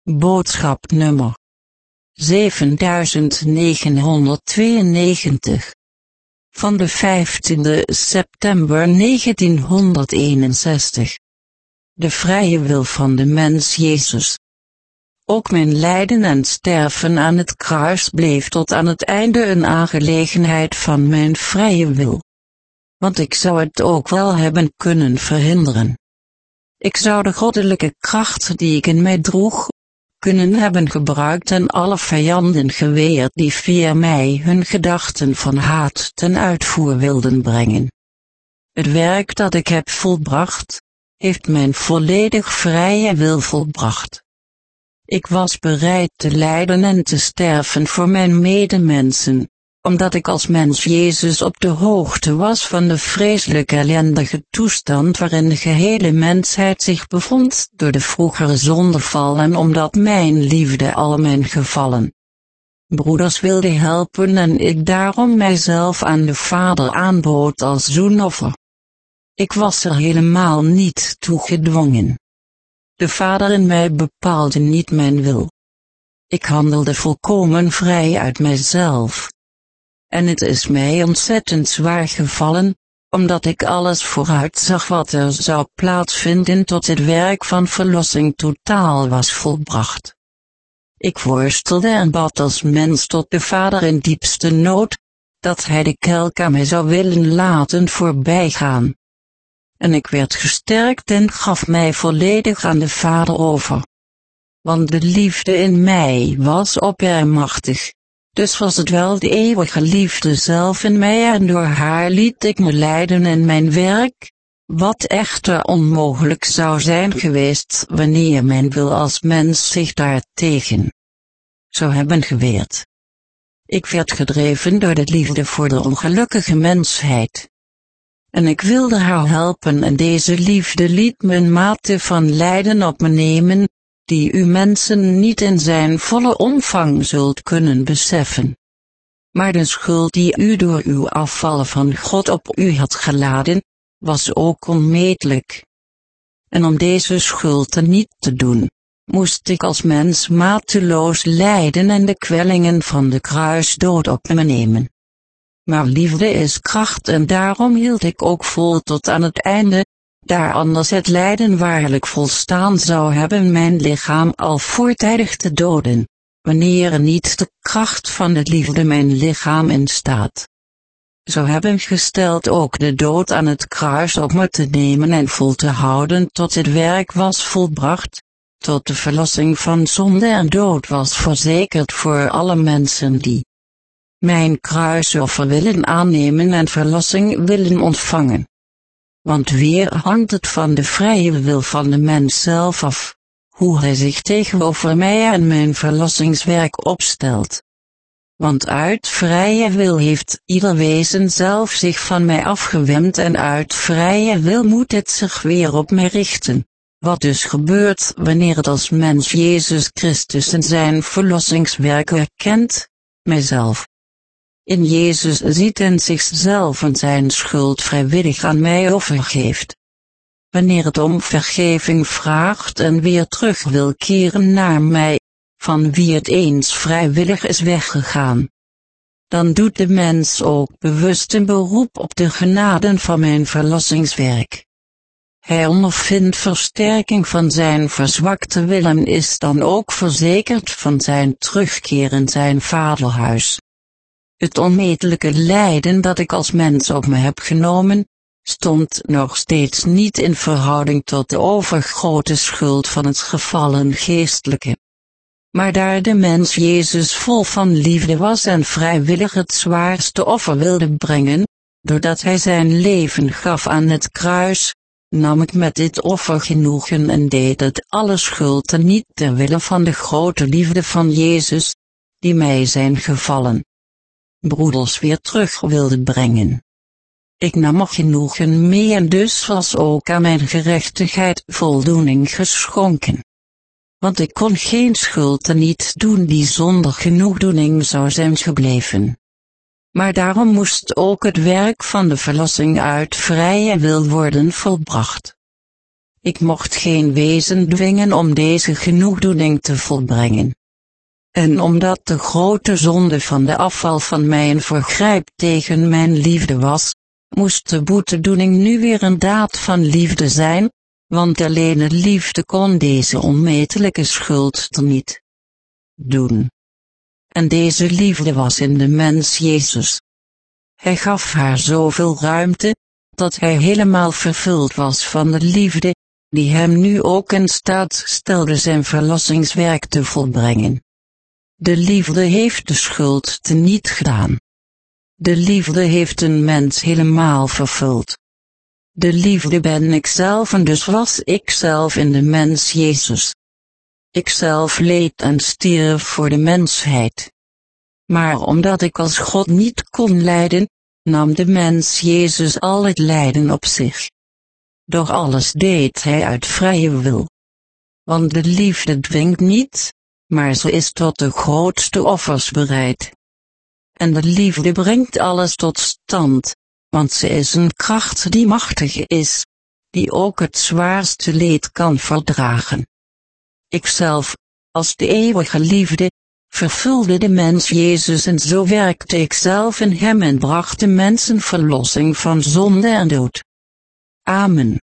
Boodschap nummer 7992 van de 15e september 1961. De vrije wil van de mens Jezus. Ook mijn lijden en sterven aan het kruis bleef tot aan het einde een aangelegenheid van mijn vrije wil. Want ik zou het ook wel hebben kunnen verhinderen. Ik zou de goddelijke kracht die ik in mij droeg, kunnen hebben gebruikt en alle vijanden geweerd die via mij hun gedachten van haat ten uitvoer wilden brengen. Het werk dat ik heb volbracht, heeft mijn volledig vrije wil volbracht. Ik was bereid te lijden en te sterven voor mijn medemensen, omdat ik als mens Jezus op de hoogte was van de vreselijk ellendige toestand waarin de gehele mensheid zich bevond door de vroegere zondeval en omdat mijn liefde al mijn gevallen broeders wilde helpen en ik daarom mijzelf aan de Vader aanbood als zoenoffer. Ik was er helemaal niet toe gedwongen. De Vader in mij bepaalde niet mijn wil. Ik handelde volkomen vrij uit mijzelf. En het is mij ontzettend zwaar gevallen, omdat ik alles vooruit zag wat er zou plaatsvinden tot het werk van verlossing totaal was volbracht. Ik worstelde en bad als mens tot de Vader in diepste nood, dat hij de kelk aan mij zou willen laten voorbijgaan. En ik werd gesterkt en gaf mij volledig aan de Vader over. Want de liefde in mij was oppermachtig. Dus was het wel de eeuwige liefde zelf in mij en door haar liet ik me leiden in mijn werk, wat echter onmogelijk zou zijn geweest wanneer mijn wil als mens zich daartegen zou hebben geweerd. Ik werd gedreven door de liefde voor de ongelukkige mensheid. En ik wilde haar helpen en deze liefde liet me een mate van lijden op me nemen, die u mensen niet in zijn volle omvang zult kunnen beseffen. Maar de schuld die u door uw afvallen van God op u had geladen, was ook onmetelijk. En om deze schuld niet te doen, moest ik als mens mateloos lijden en de kwellingen van de kruisdood op me nemen. Maar liefde is kracht en daarom hield ik ook vol tot aan het einde, daar anders het lijden waarlijk volstaan zou hebben mijn lichaam al voortijdig te doden, wanneer niet de kracht van de liefde mijn lichaam in staat zou hebben gesteld ook de dood aan het kruis op me te nemen en vol te houden tot het werk was volbracht, tot de verlossing van zonde en dood was verzekerd voor alle mensen die mijn kruisoffer willen aannemen en verlossing willen ontvangen. Want weer hangt het van de vrije wil van de mens zelf af, hoe hij zich tegenover mij en mijn verlossingswerk opstelt. Want uit vrije wil heeft ieder wezen zelf zich van mij afgewend en uit vrije wil moet het zich weer op mij richten. Wat dus gebeurt wanneer het als mens Jezus Christus en zijn verlossingswerk erkent, mijzelf in Jezus ziet en zichzelf en zijn schuld vrijwillig aan mij overgeeft. Wanneer het om vergeving vraagt en weer terug wil keren naar mij, van wie het eens vrijwillig is weggegaan, dan doet de mens ook bewust een beroep op de genaden van mijn verlossingswerk. Hij ondervindt versterking van zijn verzwakte wil en is dan ook verzekerd van zijn terugkeer in zijn vaderhuis. Het onmetelijke lijden dat ik als mens op me heb genomen, stond nog steeds niet in verhouding tot de overgrote schuld van het gevallen geestelijke. Maar daar de mens Jezus vol van liefde was en vrijwillig het zwaarste offer wilde brengen, doordat hij zijn leven gaf aan het kruis, nam ik met dit offer genoegen en deed het alle schuld teniet ter wille van de grote liefde van Jezus, die mij zijn gevallen broeders weer terug wilde brengen. Ik nam er genoegen mee en dus was ook aan mijn gerechtigheid voldoening geschonken. Want ik kon geen schuld teniet doen die zonder genoegdoening zou zijn gebleven. Maar daarom moest ook het werk van de verlossing uit vrije wil worden volbracht. Ik mocht geen wezen dwingen om deze genoegdoening te volbrengen. En omdat de grote zonde van de afval van mij een vergrijp tegen mijn liefde was, moest de boetedoening nu weer een daad van liefde zijn, want alleen de liefde kon deze onmetelijke schuld teniet doen. En deze liefde was in de mens Jezus. Hij gaf haar zoveel ruimte, dat hij helemaal vervuld was van de liefde, die hem nu ook in staat stelde zijn verlossingswerk te volbrengen. De liefde heeft de schuld teniet gedaan. De liefde heeft een mens helemaal vervuld. De liefde ben ikzelf en dus was ikzelf in de mens Jezus. Ikzelf leed en stierf voor de mensheid. Maar omdat ik als God niet kon lijden, nam de mens Jezus al het lijden op zich. Doch alles deed hij uit vrije wil. Want de liefde dwingt niet, maar ze is tot de grootste offers bereid. En de liefde brengt alles tot stand, want ze is een kracht die machtig is, die ook het zwaarste leed kan verdragen. Ikzelf, als de eeuwige liefde, vervulde de mens Jezus en zo werkte ikzelf in hem en bracht de mensen verlossing van zonde en dood. Amen.